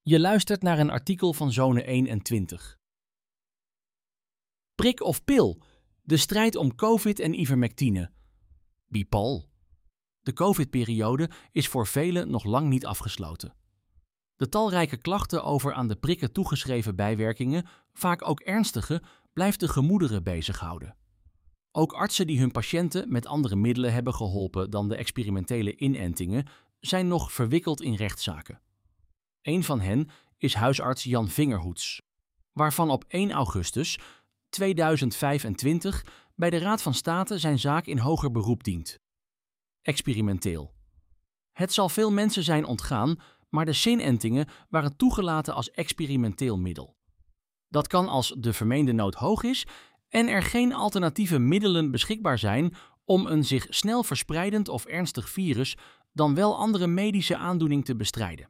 Je luistert naar een artikel van Zone 21. Prik of pil? De strijd om COVID en ivermectine. Bipal. De COVID-periode is voor velen nog lang niet afgesloten. De talrijke klachten over aan de prikken toegeschreven bijwerkingen, vaak ook ernstige, blijft de gemoederen bezighouden. Ook artsen die hun patiënten met andere middelen hebben geholpen dan de experimentele inentingen, zijn nog verwikkeld in rechtszaken. Een van hen is huisarts Jan Vingerhoets, waarvan op 1 augustus 2025 bij de Raad van State zijn zaak in hoger beroep dient. Experimenteel. Het zal veel mensen zijn ontgaan, maar de SIN-entingen waren toegelaten als experimenteel middel. Dat kan als de vermeende nood hoog is en er geen alternatieve middelen beschikbaar zijn om een zich snel verspreidend of ernstig virus dan wel andere medische aandoening te bestrijden.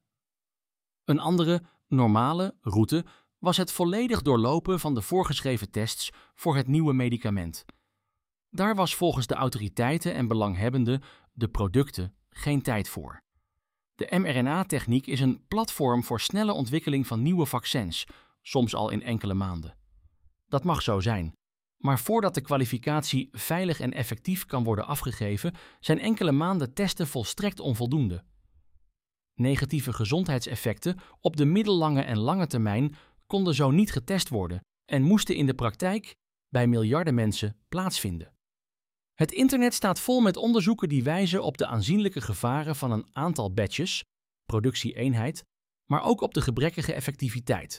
Een andere, normale route was het volledig doorlopen van de voorgeschreven tests voor het nieuwe medicament. Daar was volgens de autoriteiten en belanghebbenden, de producten, geen tijd voor. De mRNA-techniek is een platform voor snelle ontwikkeling van nieuwe vaccins, soms al in enkele maanden. Dat mag zo zijn, maar voordat de kwalificatie veilig en effectief kan worden afgegeven, zijn enkele maanden testen volstrekt onvoldoende. Negatieve gezondheidseffecten op de middellange en lange termijn konden zo niet getest worden en moesten in de praktijk bij miljarden mensen plaatsvinden. Het internet staat vol met onderzoeken die wijzen op de aanzienlijke gevaren van een aantal batches, productie-eenheid, maar ook op de gebrekkige effectiviteit.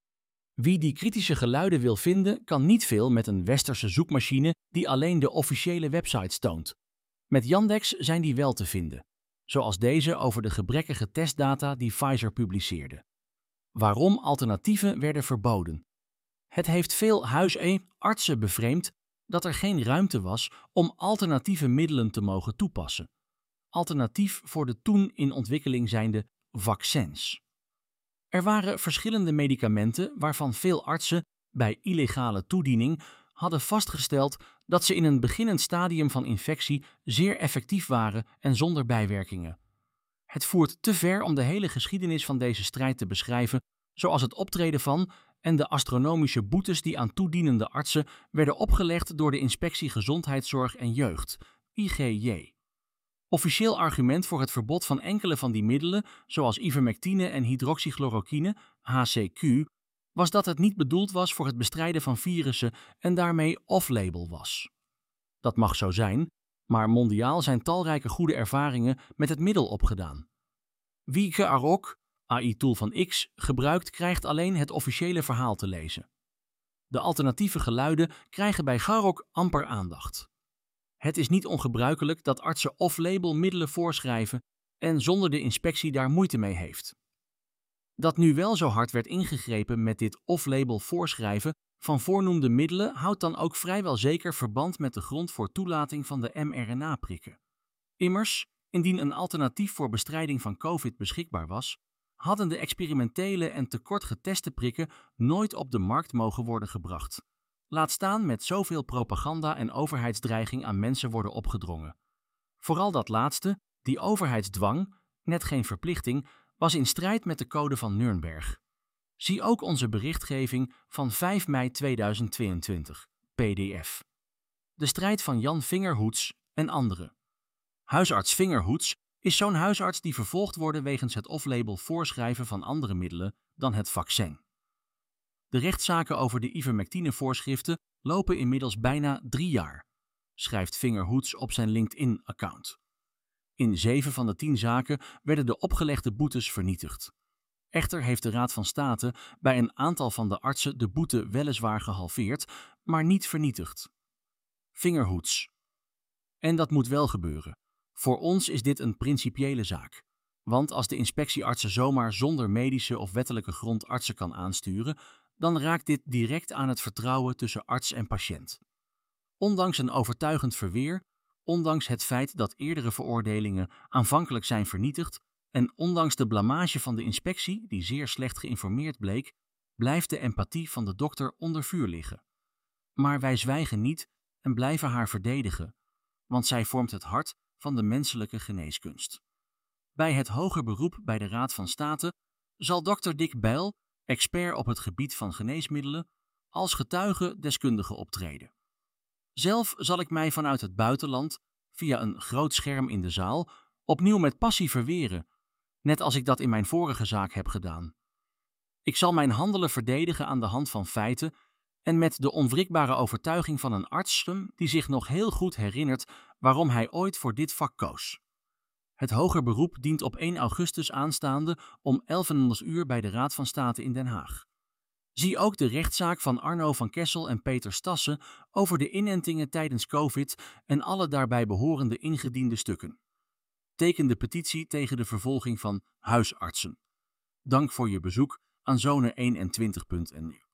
Wie die kritische geluiden wil vinden, kan niet veel met een westerse zoekmachine die alleen de officiële websites toont. Met Yandex zijn die wel te vinden, zoals deze over de gebrekkige testdata die Pfizer publiceerde. Waarom alternatieven werden verboden? Het heeft veel artsen bevreemd dat er geen ruimte was om alternatieve middelen te mogen toepassen. Alternatief voor de toen in ontwikkeling zijnde vaccins. Er waren verschillende medicamenten waarvan veel artsen bij illegale toediening hadden vastgesteld dat ze in een beginnend stadium van infectie zeer effectief waren en zonder bijwerkingen. Het voert te ver om de hele geschiedenis van deze strijd te beschrijven, zoals het optreden van en de astronomische boetes die aan toedienende artsen werden opgelegd door de Inspectie Gezondheidszorg en Jeugd, IGJ. Officieel argument voor het verbod van enkele van die middelen, zoals ivermectine en hydroxychloroquine, HCQ, was dat het niet bedoeld was voor het bestrijden van virussen en daarmee off-label was. Dat mag zo zijn, maar mondiaal zijn talrijke goede ervaringen met het middel opgedaan. Wie Garok, AI-tool van X, gebruikt, krijgt alleen het officiële verhaal te lezen. De alternatieve geluiden krijgen bij Garok amper aandacht. Het is niet ongebruikelijk dat artsen off-label middelen voorschrijven en zonder de inspectie daar moeite mee heeft. Dat nu wel zo hard werd ingegrepen met dit off-label voorschrijven van voornoemde middelen houdt dan ook vrijwel zeker verband met de grond voor toelating van de mRNA-prikken. Immers, indien een alternatief voor bestrijding van COVID beschikbaar was, hadden de experimentele en tekort geteste prikken nooit op de markt mogen worden gebracht. Laat staan met zoveel propaganda en overheidsdreiging aan mensen worden opgedrongen. Vooral dat laatste, die overheidsdwang, net geen verplichting, was in strijd met de Code van Nuremberg. Zie ook onze berichtgeving van 5 mei 2022, PDF. De strijd van Jan Vingerhoets en anderen. Huisarts Vingerhoets is zo'n huisarts die vervolgd worden wegens het off-label voorschrijven van andere middelen dan het vaccin. De rechtszaken over de ivermectine-voorschriften lopen inmiddels bijna 3 jaar, schrijft Vingerhoets op zijn LinkedIn-account. In 7 van de 10 zaken werden de opgelegde boetes vernietigd. Echter heeft de Raad van State bij een aantal van de artsen de boete weliswaar gehalveerd, maar niet vernietigd. Vingerhoets. En dat moet wel gebeuren. Voor ons is dit een principiële zaak. Want als de inspectieartsen zomaar zonder medische of wettelijke grond artsen kan aansturen, dan raakt dit direct aan het vertrouwen tussen arts en patiënt. Ondanks een overtuigend verweer, ondanks het feit dat eerdere veroordelingen aanvankelijk zijn vernietigd en ondanks de blamage van de inspectie, die zeer slecht geïnformeerd bleek, blijft de empathie van de dokter onder vuur liggen. Maar wij zwijgen niet en blijven haar verdedigen, want zij vormt het hart van de menselijke geneeskunst. Bij het hoger beroep bij de Raad van State zal Dr. Dick Bijl, expert op het gebied van geneesmiddelen, als getuige deskundige optreden. Zelf zal ik mij vanuit het buitenland, via een groot scherm in de zaal, opnieuw met passie verweren, net als ik dat in mijn vorige zaak heb gedaan. Ik zal mijn handelen verdedigen aan de hand van feiten en met de onwrikbare overtuiging van een arts die zich nog heel goed herinnert waarom hij ooit voor dit vak koos. Het hoger beroep dient op 1 augustus aanstaande om 1100 uur bij de Raad van State in Den Haag. Zie ook de rechtszaak van Arno van Kessel en Peter Stassen over de inentingen tijdens COVID en alle daarbij behorende ingediende stukken. Teken de petitie tegen de vervolging van huisartsen. Dank voor je bezoek aan Zone21.nu.